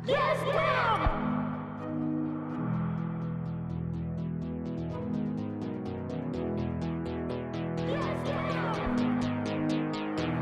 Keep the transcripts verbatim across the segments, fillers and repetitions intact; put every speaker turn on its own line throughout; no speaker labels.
Yes, ma'am! Yes, ma'am!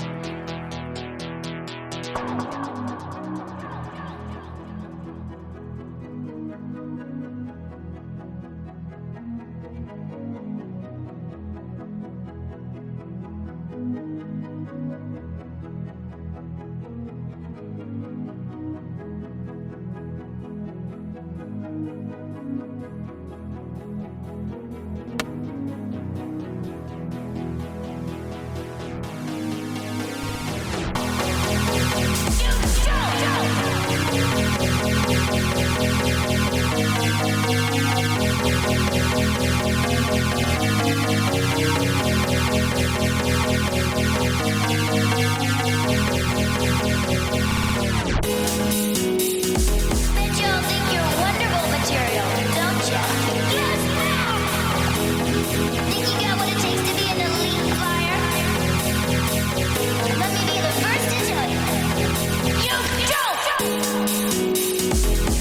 Bet y'all think you're wonderful material, don't ya?
Yes, ma'am!
Think you got what it takes to be an elite flyer? Let me be the first to tell you. You don't!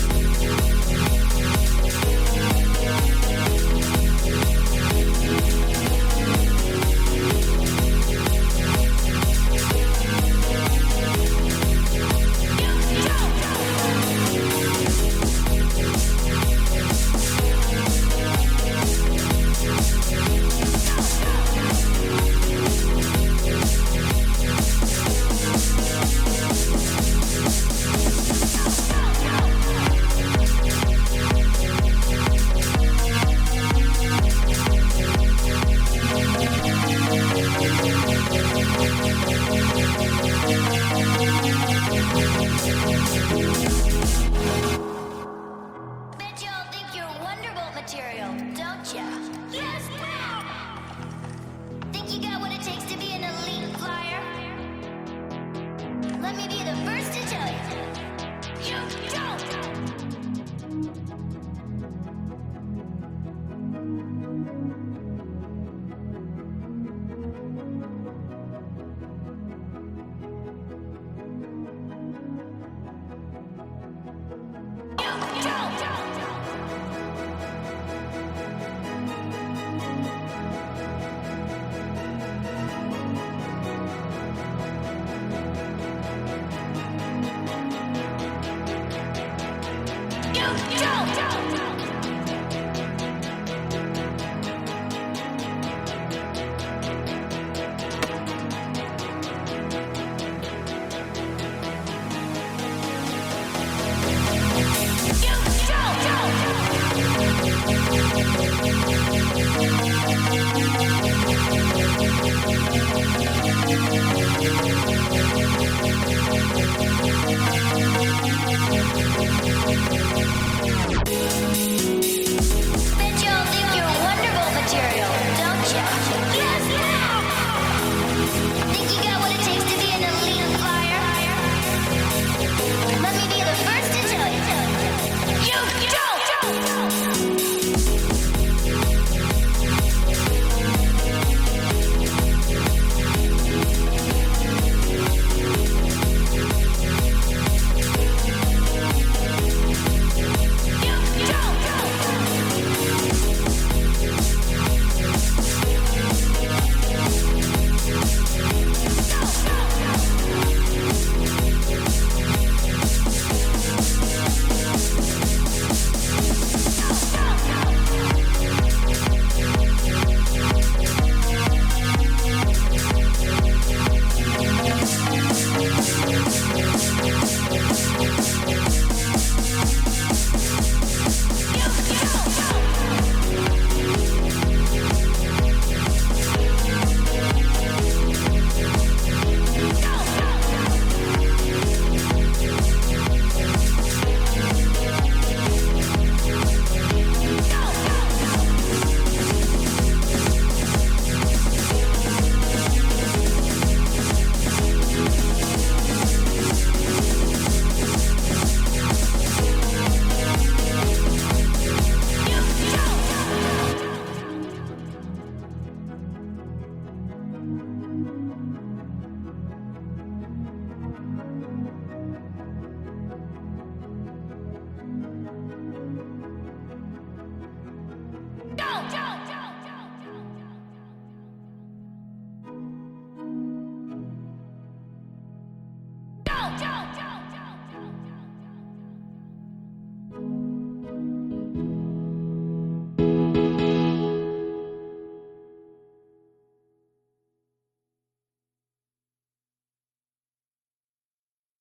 Bet y'all think you're wonderful material, don't ya?
Yes, ma'am!
Think you got what it takes to be an elite flyer? Let me be the first to